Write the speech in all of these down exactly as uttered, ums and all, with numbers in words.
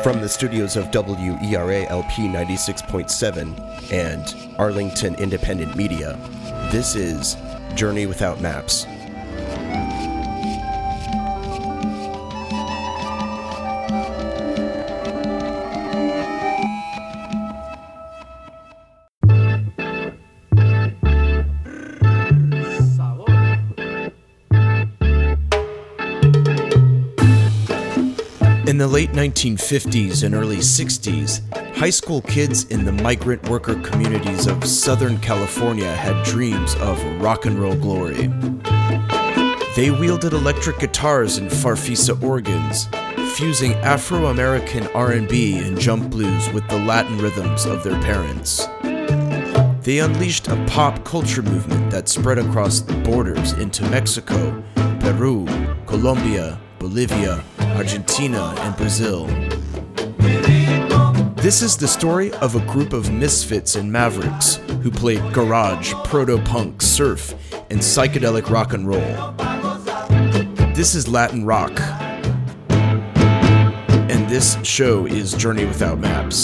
From the studios of W E R A L P ninety-six point seven and Arlington Independent Media, this is Journey Without Maps. In the late nineteen fifties and early sixties, high school kids in the migrant worker communities of Southern California had dreams of rock and roll glory. They wielded electric guitars and farfisa organs, fusing Afro-American R and B and jump blues with the Latin rhythms of their parents. They unleashed a pop culture movement that spread across the borders into Mexico, Peru, Colombia, Bolivia, Argentina, and Brazil. This is the story of a group of misfits and mavericks who played garage, proto-punk, surf, and psychedelic rock and roll. This is Latin rock, and this show is Journey Without Maps.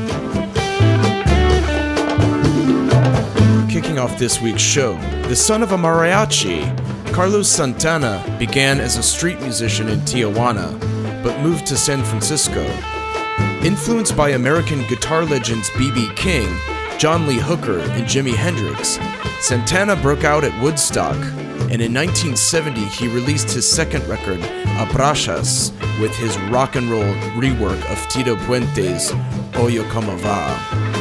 Kicking off this week's show, the son of a mariachi, Carlos Santana began as a street musician in Tijuana, but moved to San Francisco. Influenced by American guitar legends B B King, John Lee Hooker, and Jimi Hendrix, Santana broke out at Woodstock, and in nineteen seventy he released his second record, Abraxas, with his rock and roll rework of Tito Puente's Oye Como Va.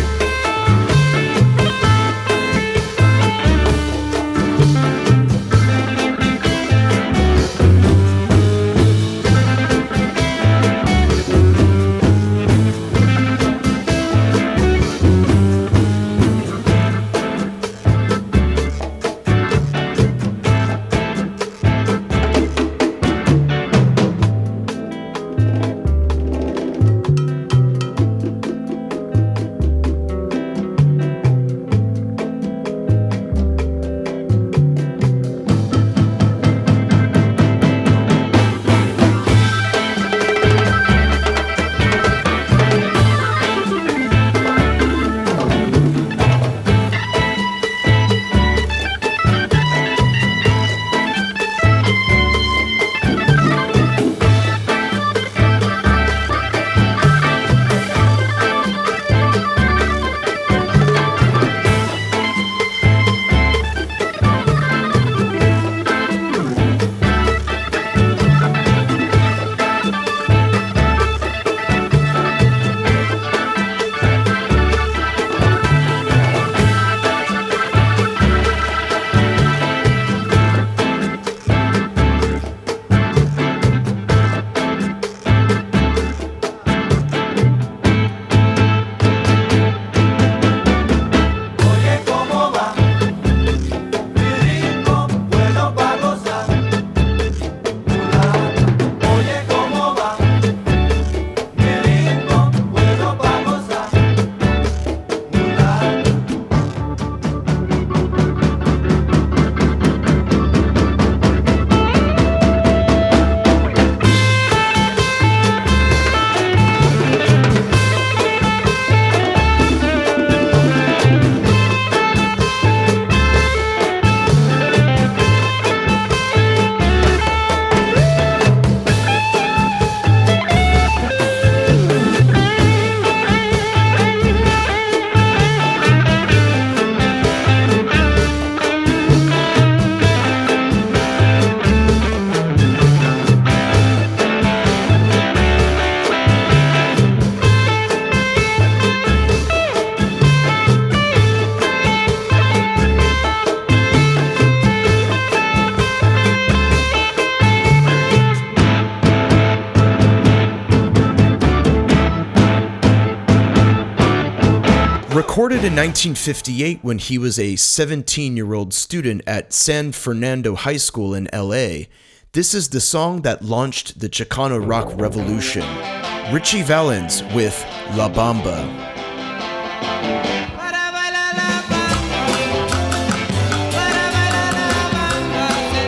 Recorded in nineteen fifty-eight when he was a seventeen-year-old student at San Fernando High School in L A, this is the song that launched the Chicano rock revolution. Richie Valens with La Bamba.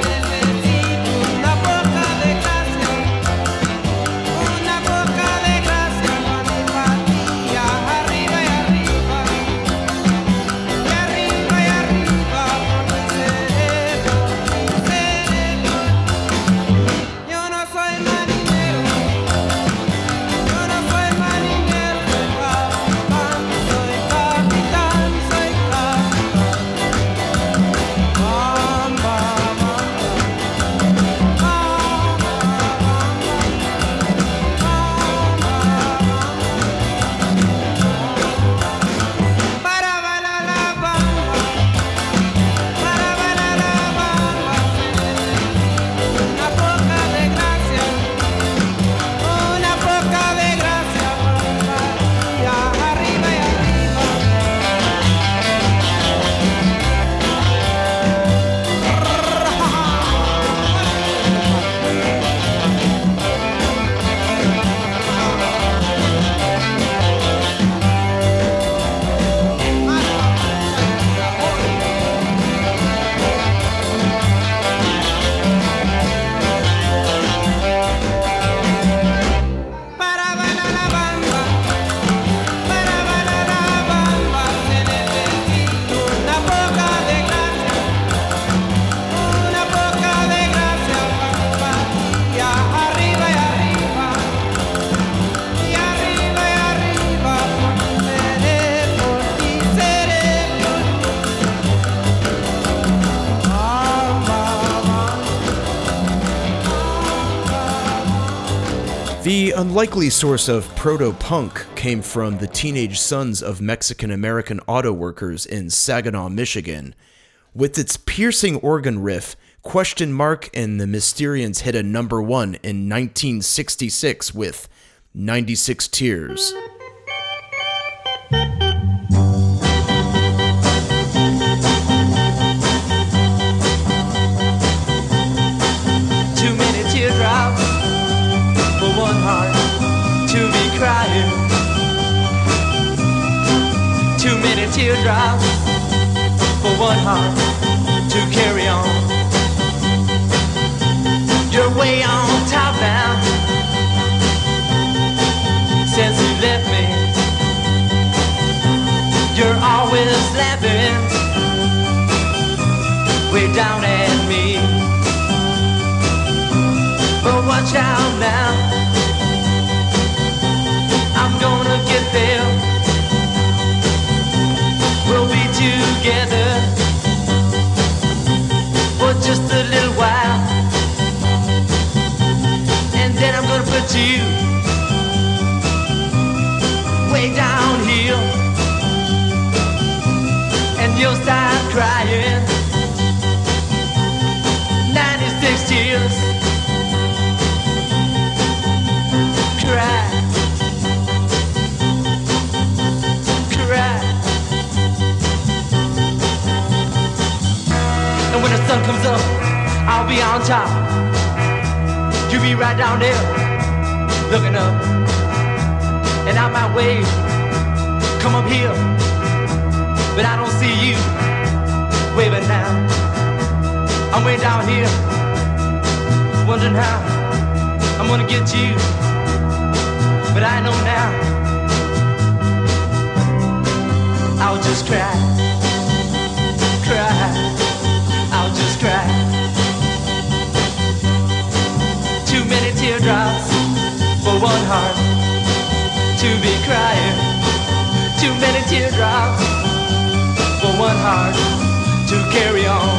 Una poca de unlikely source of proto-punk came from the Teenage Sons of Mexican-American Auto Workers in Saginaw, Michigan. With its piercing organ riff, Question Mark and the Mysterians hit a number one in nineteen sixty-six with ninety-six Tears. Too many teardrops for one heart to be crying. Too many teardrops for one heart to carry on. You're way on top now since you left me. You're always laughing way down at me. But watch out now, I'm gonna get there. We'll be together for just a little while, and then I'm gonna put you way down here, and you'll start crying. ninety-six tears. Cry, cry. And when the sun comes up, I'll be on top. You be right down there, looking up. And I might wave, come up here, but I don't see you waving now. I'm way down here, wondering how I'm gonna get you. But I know now, I'll just cry, cry, I'll just cry. Too many teardrops for one heart to be crying. Too many teardrops for one heart to carry on.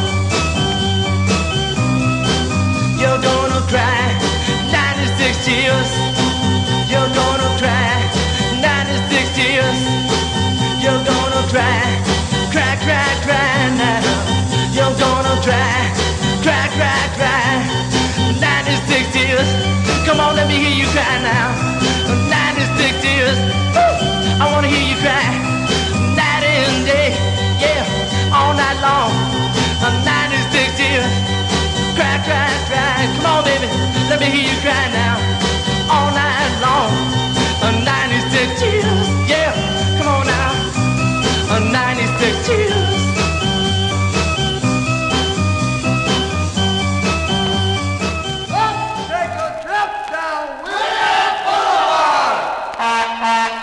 You're gonna cry ninety-six tears. You're gonna cry ninety-six tears. You're gonna cry, cry, cry, cry now. You're gonna cry, cry, cry, cry. ninety-six tears. Come on, let me hear you cry now. ninety-six tears. Woo! I wanna hear you cry night and day, yeah, all night long. ninety-six tears. Cry, cry, cry. Come on, baby, let me hear you cry now. All night long, uh, ninety-six tears, yeah, come on now, uh, ninety-six tears. Let's take a trip down William Boulevard.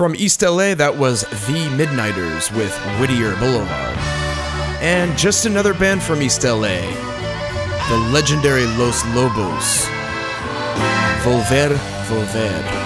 From East L A, that was The Midnighters with Whittier Boulevard. And just another band from East L A, the legendary Los Lobos, Volver, Volver.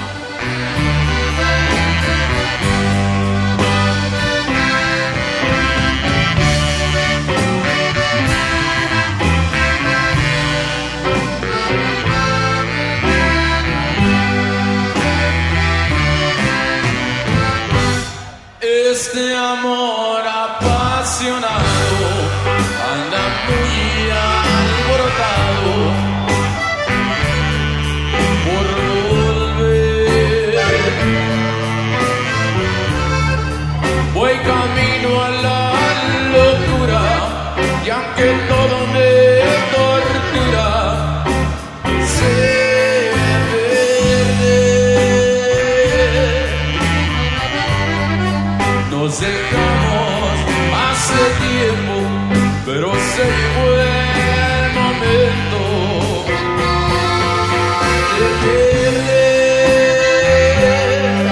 Este amor apasionado anda muy alborotado por volver. Voy camino a la locura y aunque todo me tortura, sé nos dejamos hace tiempo, pero se llegó el momento de perder.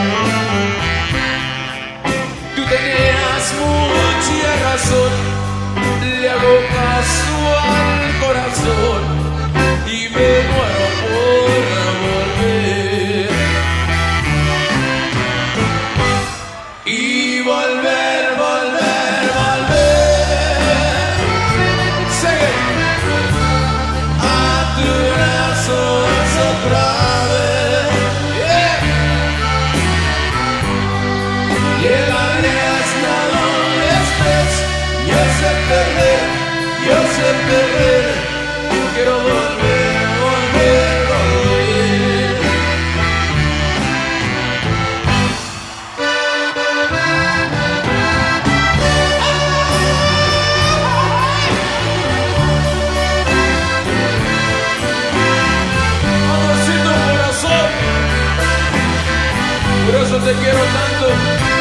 Tú tenías mucha razón, le hago caso al corazón y me muero por volver. Y volver, volver, volver, seguir a tus brazos otra vez, yeah. Llegarías a donde estés, yo sé perder, yo sé perder, quiero volver, volver, volver. Por eso te quiero tanto.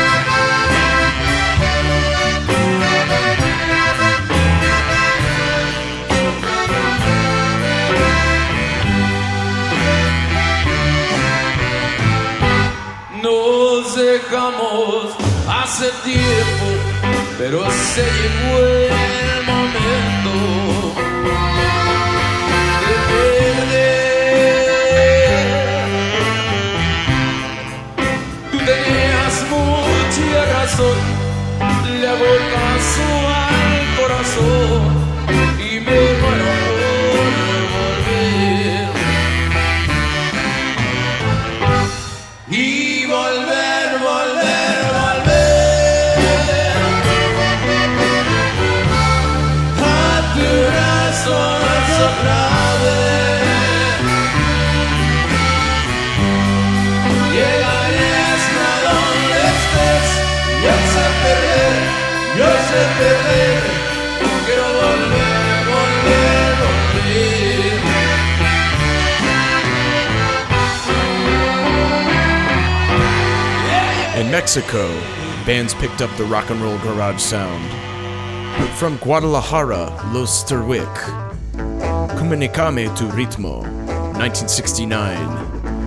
Nos dejamos hace tiempo, pero se llegó el momento de perder. Tenías mucha razón, le hago caso al corazón y me muero por volver. Y volver, volver, volver a tus brazos otra vez. Llegarías a donde estés, yo sé perder, yo sé perder, quiero volver, volver, volver. Yeah, yeah. In Mexico, bands picked up the rock and roll garage sound. From Guadalajara, Los Terwick, Comunicame tu ritmo, nineteen sixty-nine.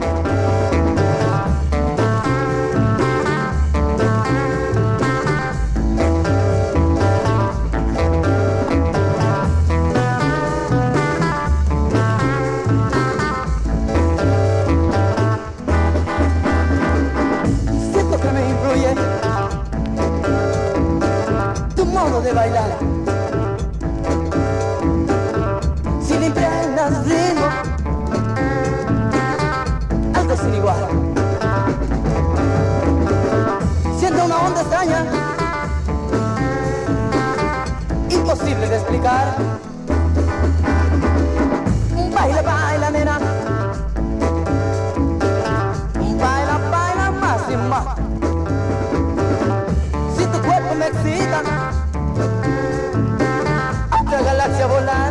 De bailar, si le impregnas ritmo, algo sin igual. Siento una onda extraña, imposible de explicar. Baila, baila, nena, baila, baila más y más. Si tu cuerpo me excita, otra galaxia volar.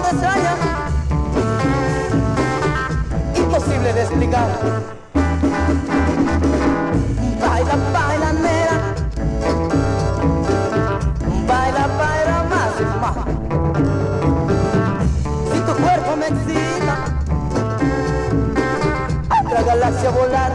te extraña, imposible de explicar. Baila, baila, nena, baila, baila más y más. Si tu cuerpo me excita, a otra galaxia volar.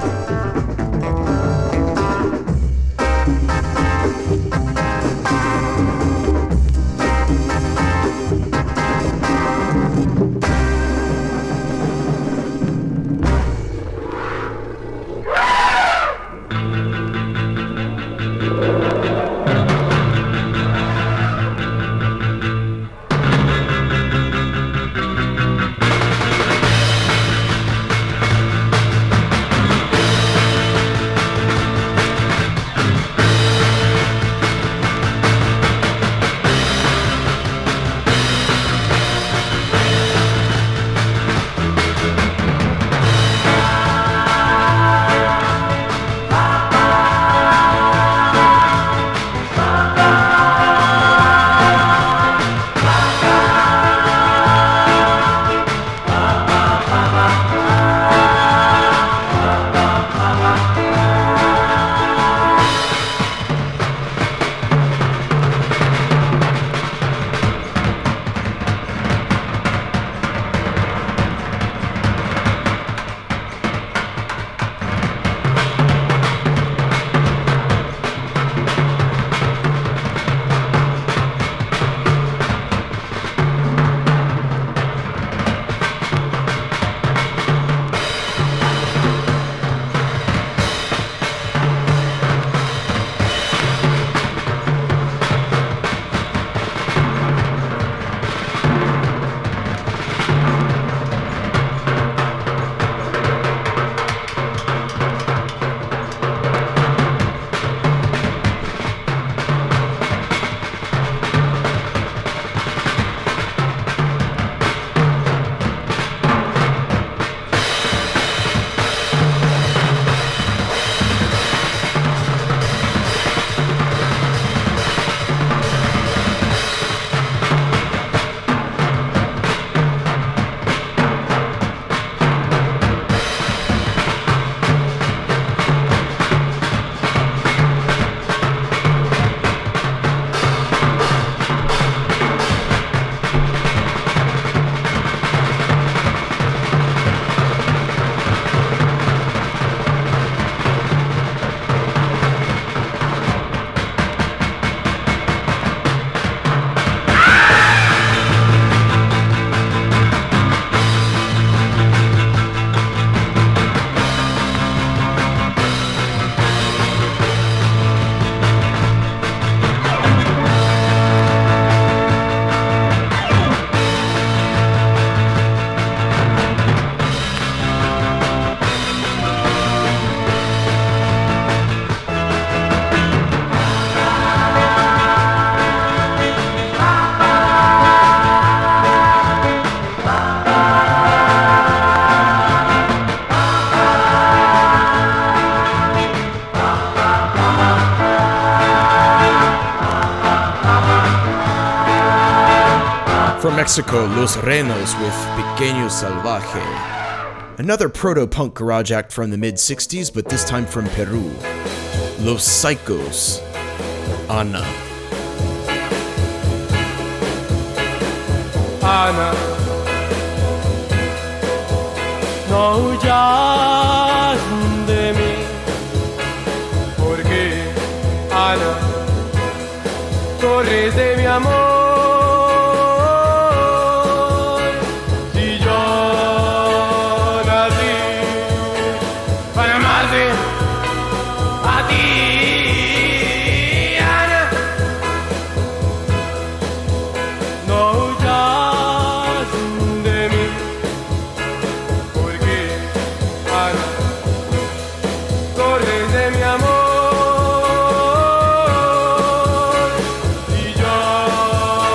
From Mexico, Los Renos with Pequeño Salvaje. Another proto-punk garage act from the mid-sixties, but this time from Peru. Los Psychos. Ana. Ana, no huyas de mí, porque Ana, corres de mi amor. amor y yo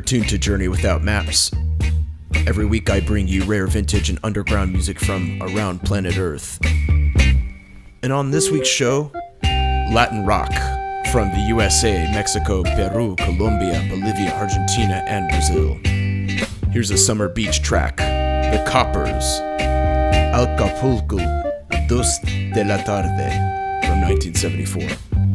tuned to Journey Without Maps. Every week I bring you rare vintage and underground music from around planet Earth. And on this week's show, Latin rock from the U S A, Mexico, Peru, Colombia, Bolivia, Argentina, and Brazil. Here's a summer beach track, The Coppers, Acapulco, Dos de la Tarde, from nineteen seventy-four.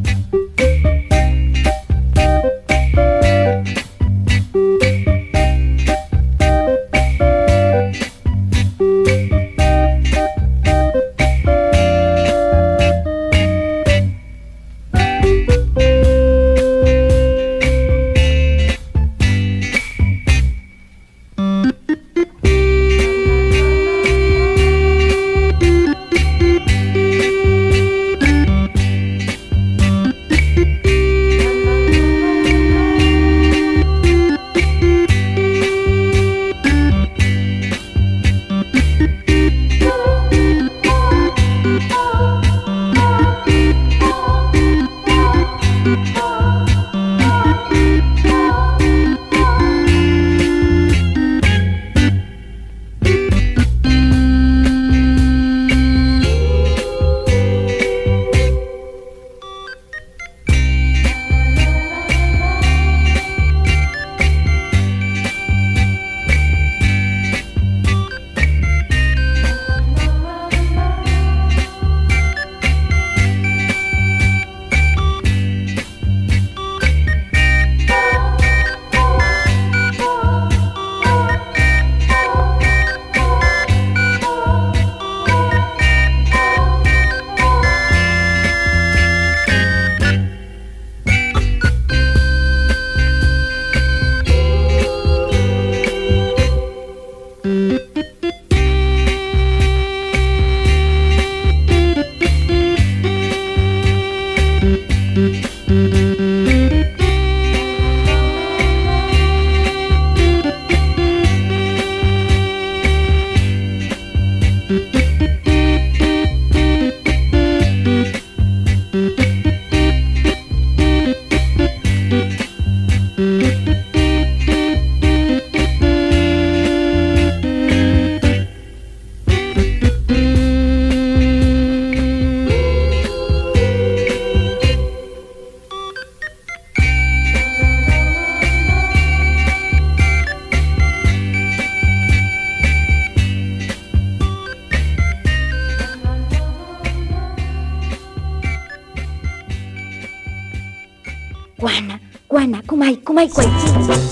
Guana, guana, kumai, kumai, kuaiti.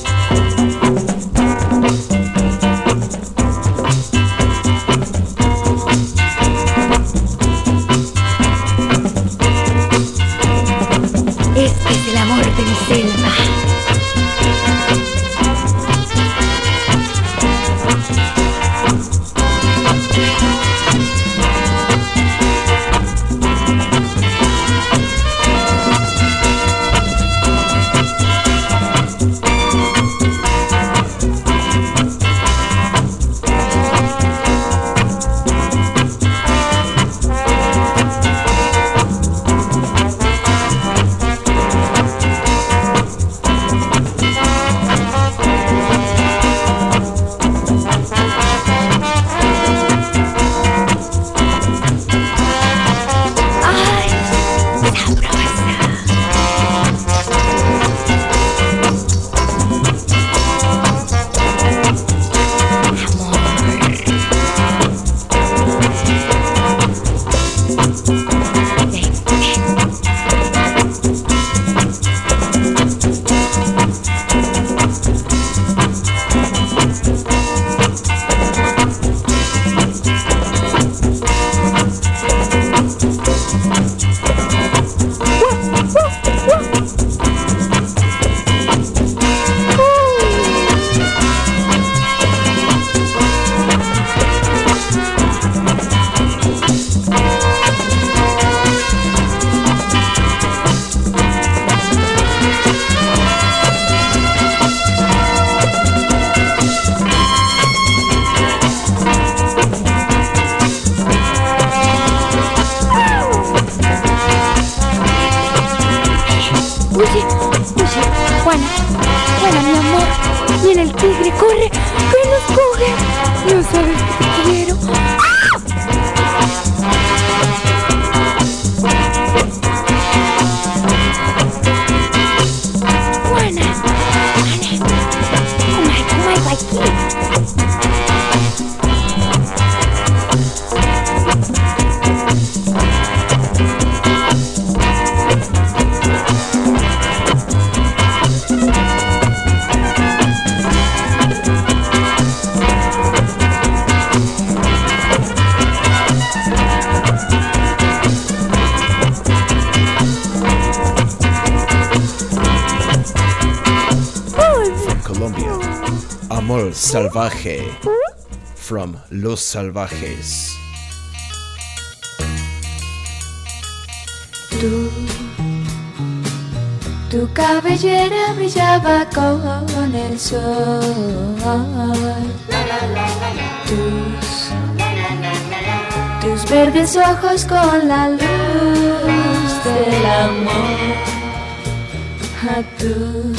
Este es el amor de mi selva. tigre, corre, que nos coge. No sabes que te quiero. Juana, Juana, kumai, kumai, guayquí. Colombia, Amor Salvaje, from Los Salvajes. Tú, tu cabellera brillaba con el sol. Tus, tus verdes ojos con la luz del amor. A tú,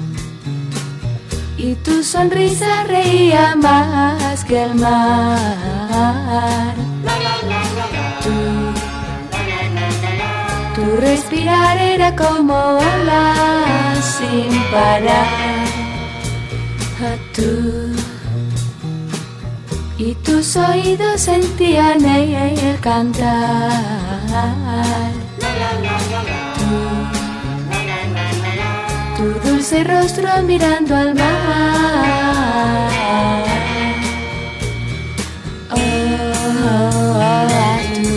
y tu sonrisa reía más que el mar. Tú, tu respirar era como olas sin parar. Tú, y tus oídos sentían el cantar. Tú, tu dulce rostro mirando al mar. Oh, oh, oh, tú,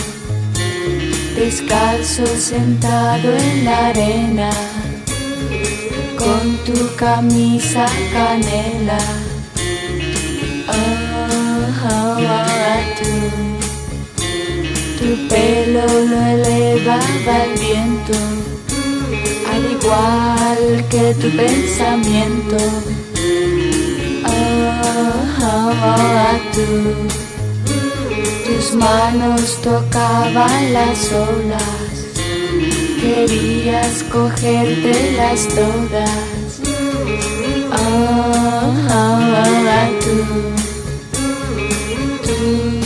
descalzo sentado en la arena, con tu camisa canela. Oh, oh, oh, tú, tu pelo lo elevaba el viento, al igual que tu pensamiento. Oh, oh, oh, tú, tus manos tocaban las olas, querías cogértelas todas. Oh, oh, oh, tú, tú,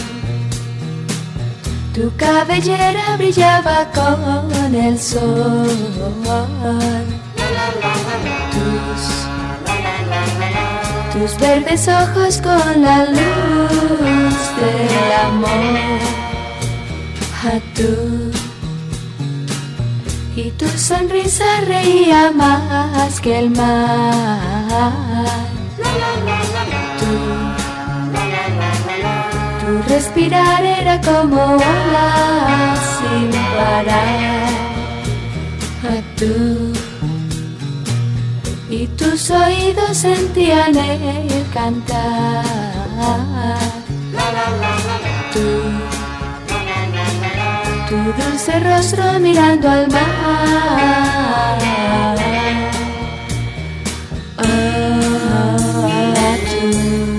tu cabellera brillaba con el sol. Tus, tus verdes ojos con la luz del amor. A tú, y tu sonrisa reía más que el mar. Tú, tu respirar era como olas sin parar. A tú, y tus oídos sentían el cantar. Tú, tu dulce rostro mirando al mar. Oh, oh, oh, tú,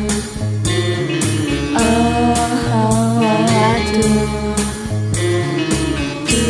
oh, oh, oh, tú, tú.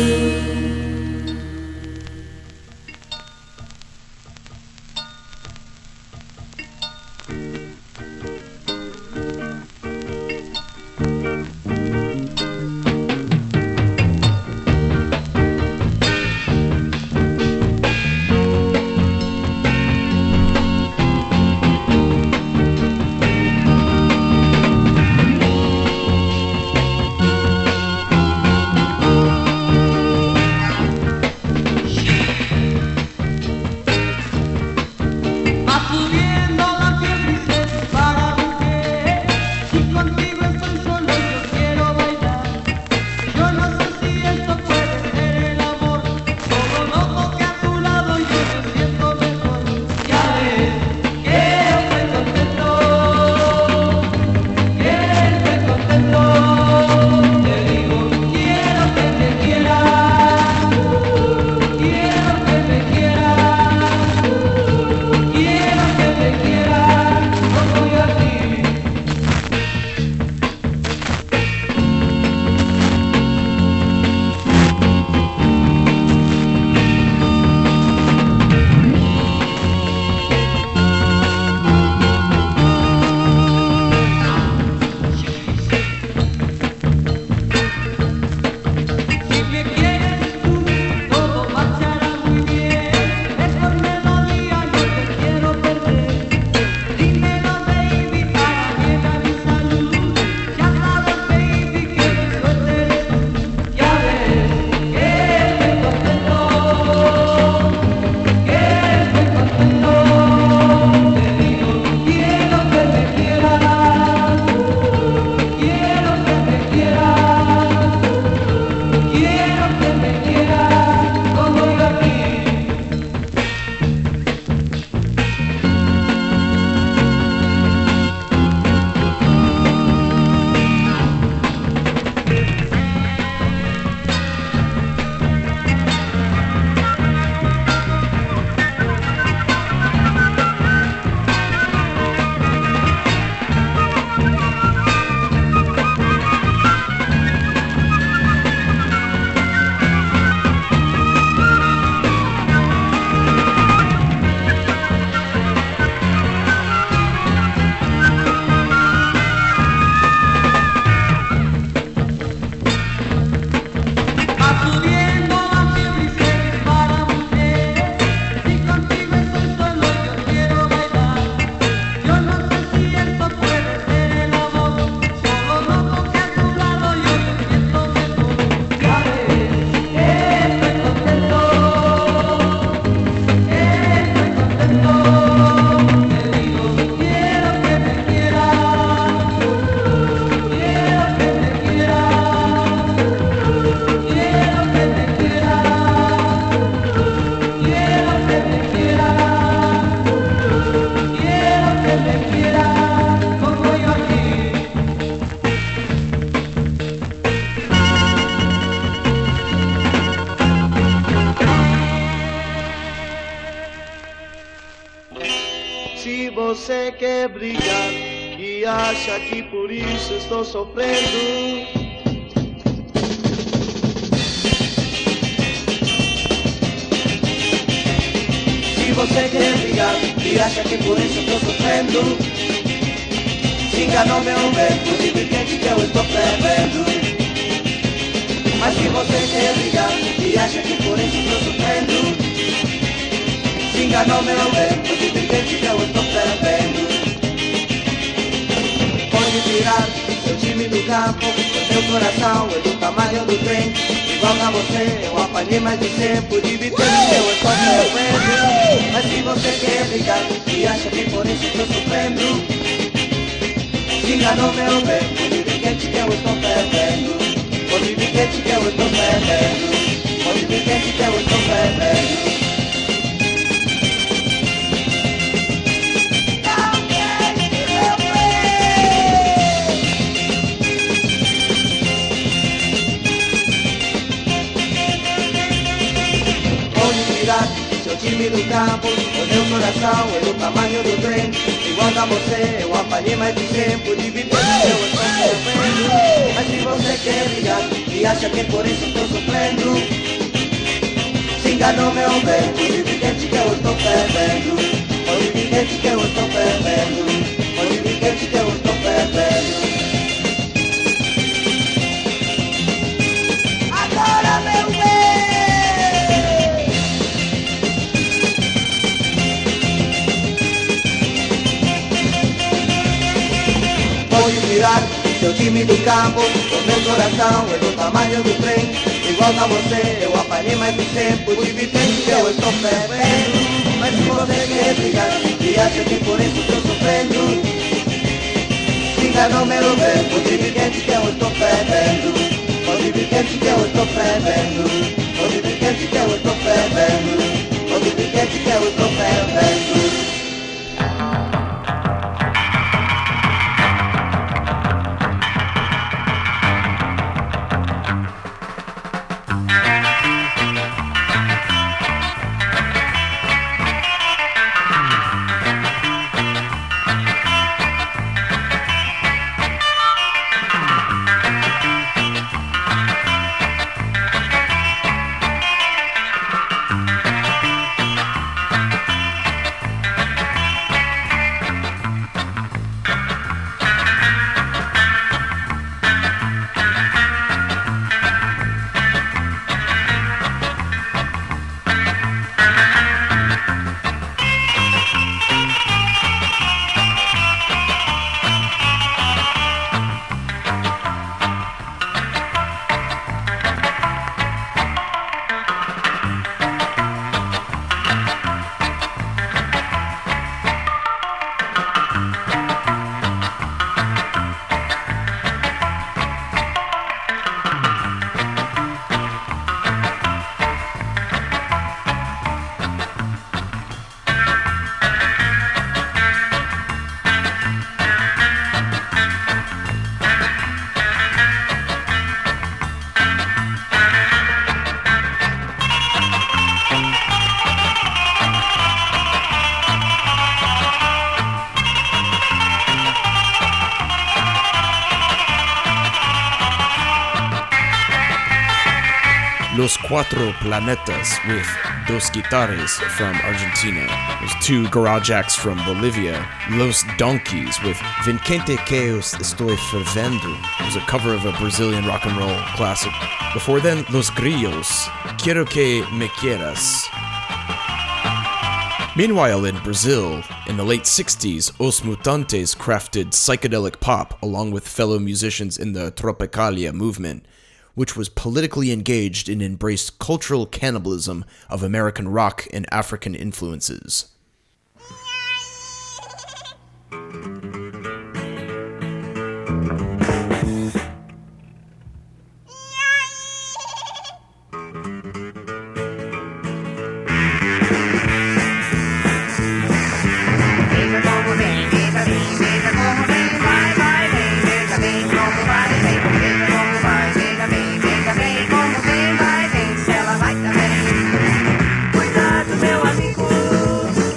quer brigar e acha que por isso estou sofrendo. Se você quer brigar e acha que por isso estou sofrendo, se enganou meu bem, por dividente que eu estou prevendo. Mas se você quer brigar e acha que por isso estou sofrendo, se enganou meu bem, por dividente que eu estou prevendo. Pode virar seu time do campo, meu coração é do tamanho do trem. Igual a você, eu apanhei mais de cem, por dividente que eu estou prevendo. Mas se você quer brigar e acha que por isso estou sofrendo, se enganou meu bem, por dividente que eu estou prevendo. Por dividente que eu estou prevendo. Por dividente que eu estou prevendo. Seu time do campo, o meu coração é do tamanho do trem. Igual a você, eu apanhei mais de cem, por dividente eu estou sofrendo. Mas se você quer brigar e acha que por isso estou sofrendo, se enganou meu bem, por dividente que eu estou perdendo. Por dividente que eu estou perdendo. Por dividente que eu estou perdendo. Agora meu bem. Pode virar seu time do campo, o meu coração é do tamanho do trem. Igual a você, eu apanhei mais de cem, por dividente que eu estou perdendo. Mas se você quer brigar e acha que por isso estou sofrendo, se enganou meu bem, por dividente que eu estou perdendo. Por dividente que eu estou perdendo. Por dividente que eu estou perdendo. Por dividente que eu estou perdendo. Los Cuatro Planetas with Dos Guitarras from Argentina. There's two garage acts from Bolivia. Los Donkeys with Vincente que os estoy fervendo. It was a cover of a Brazilian rock and roll classic. Before then, Los Grillos, Quiero que me quieras. Meanwhile, in Brazil, in the late sixties, Os Mutantes crafted psychedelic pop along with fellow musicians in the Tropicalia movement, which was politically engaged and embraced cultural cannibalism of American rock and African influences. Cuidado, meu amigo.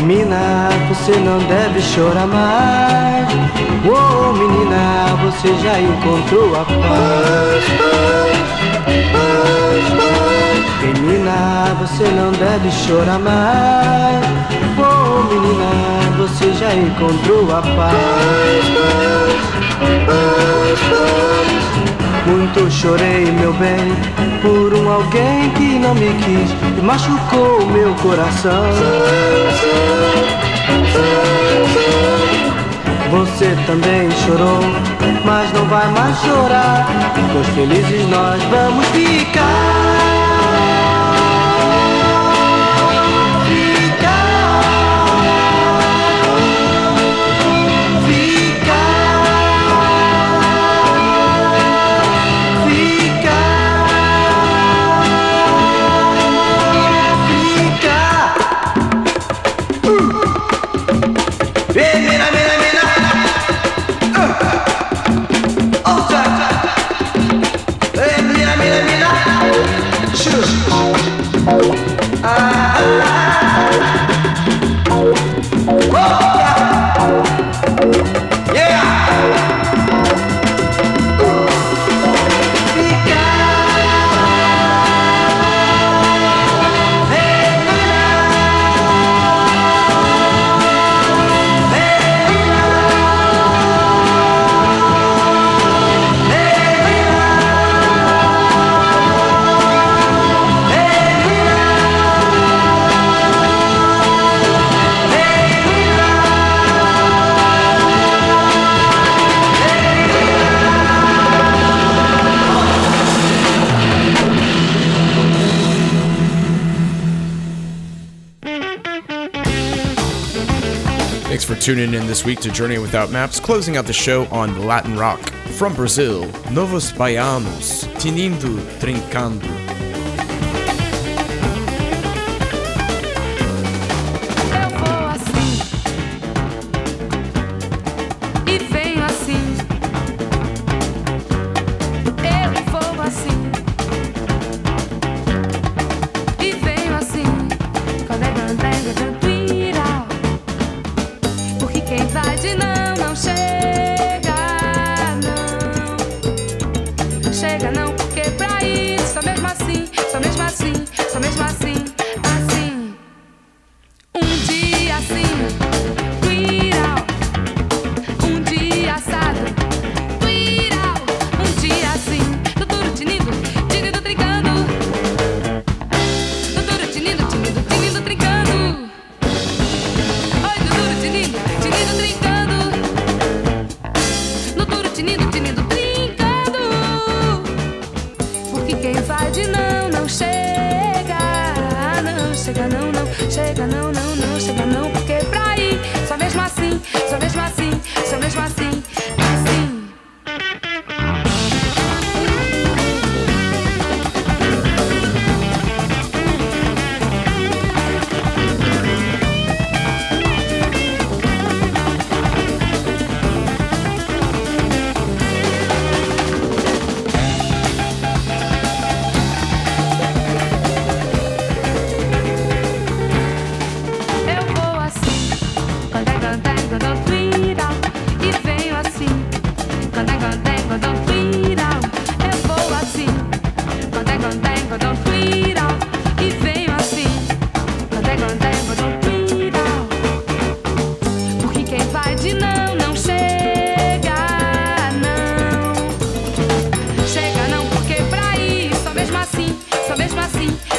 menina, você não deve chorar mais. Oh, menina, você já encontrou a paz. Menina, você não deve chorar mais. Oh, menina, você já encontrou a paz. Muito chorei, meu bem, por um alguém que não me quis e machucou o meu coração. Você também chorou, mas não vai mais chorar, pois felizes nós vamos ficar. Thanks for tuning in this week to Journey Without Maps, closing out the show on Latin rock. From Brazil, Novos Baianos, Tinindo Trincando.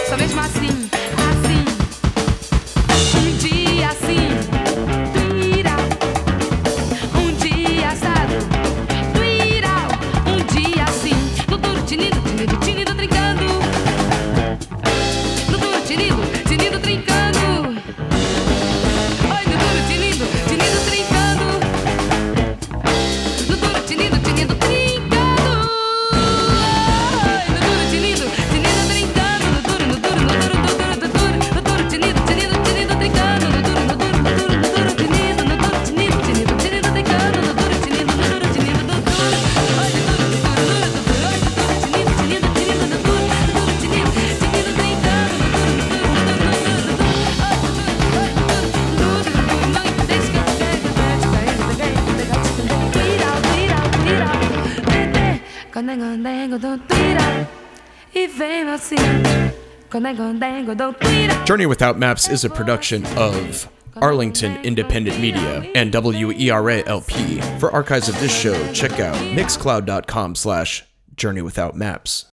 Assim, um dia assim, virá. Condengo, don't tira. E vem assim. Condengo, don't tira. Journey Without Maps is a production of Arlington Independent Media and W E R A L P. For archives of this show, check out mixcloud.com slash Journey Without Maps.